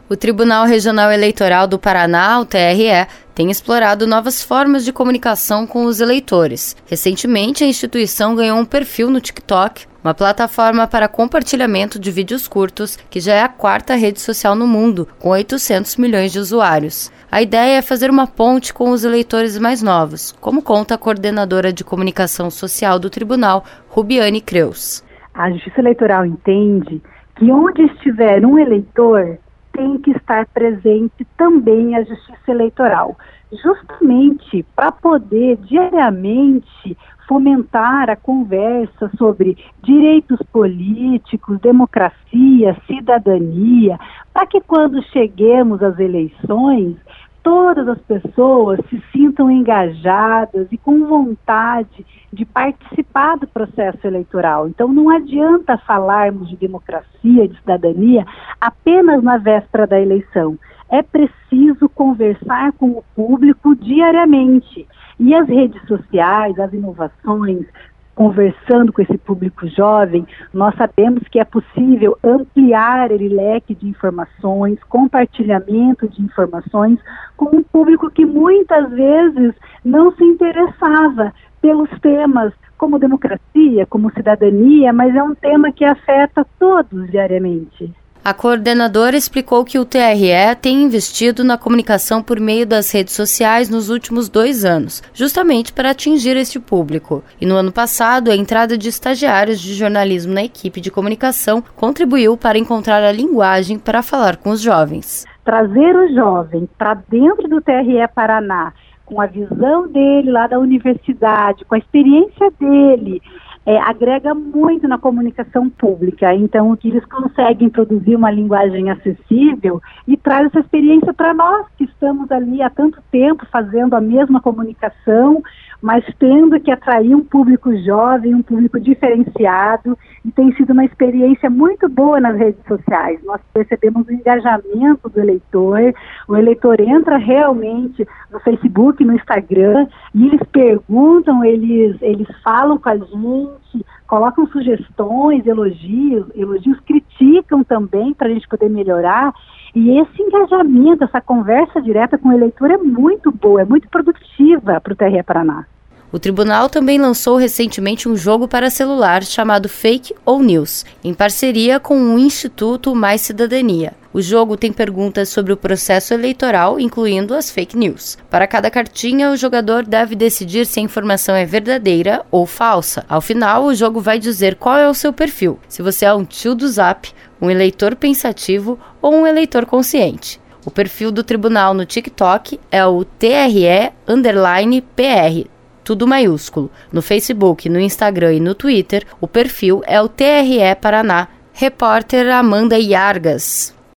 O Tribunal Regional Eleitoral do Paraná, o TRE, tem explorado novas formas de comunicação com os eleitores. Recentemente, a instituição ganhou um perfil no TikTok, uma plataforma para compartilhamento de vídeos curtos, que já é a 4ª rede social no mundo, com 800 milhões de usuários. A ideia é fazer uma ponte com os eleitores mais novos, como conta a coordenadora de comunicação social do tribunal, Rubiane Creus. A Justiça Eleitoral entende que onde estiver um eleitor, tem que estar presente também a Justiça Eleitoral, justamente para poder diariamente fomentar a conversa sobre direitos políticos, democracia, cidadania, para que quando cheguemos às eleições, todas as pessoas se sintam engajadas e com vontade de participar do processo eleitoral. Então não adianta falarmos de democracia, de cidadania, apenas na véspera da eleição. É preciso conversar com o público diariamente. E as redes sociais, as inovações, conversando com esse público jovem, nós sabemos que é possível ampliar esse leque de informações, compartilhamento de informações com um público que muitas vezes não se interessava pelos temas como democracia, como cidadania, mas é um tema que afeta todos diariamente. A coordenadora explicou que o TRE tem investido na comunicação por meio das redes sociais nos últimos 2 anos, justamente para atingir este público. E no ano passado, a entrada de estagiários de jornalismo na equipe de comunicação contribuiu para encontrar a linguagem para falar com os jovens. Trazer o jovem para dentro do TRE Paraná, com a visão dele lá da universidade, com a experiência dele, agrega muito na comunicação pública. Então, eles conseguem produzir uma linguagem acessível e traz essa experiência para nós, que estamos ali há tanto tempo fazendo a mesma comunicação, mas tendo que atrair um público jovem, um público diferenciado, e tem sido uma experiência muito boa nas redes sociais. Nós percebemos o engajamento do eleitor, o eleitor entra realmente no Facebook, no Instagram, e eles perguntam, eles falam com a gente, colocam sugestões, elogios criticam também para a gente poder melhorar, e esse engajamento, essa conversa direta com o eleitor é muito boa, é muito produtiva para o TRE Paraná. O tribunal também lançou recentemente um jogo para celular chamado Fake ou News, em parceria com o Instituto Mais Cidadania. O jogo tem perguntas sobre o processo eleitoral, incluindo as fake news. Para cada cartinha, o jogador deve decidir se a informação é verdadeira ou falsa. Ao final, o jogo vai dizer qual é o seu perfil, se você é um tio do Zap, um eleitor pensativo ou um eleitor consciente. O perfil do tribunal no TikTok é o TRE_PR, tudo maiúsculo. No Facebook, no Instagram e no Twitter, o perfil é o TRE Paraná. Repórter Amanda Iargas.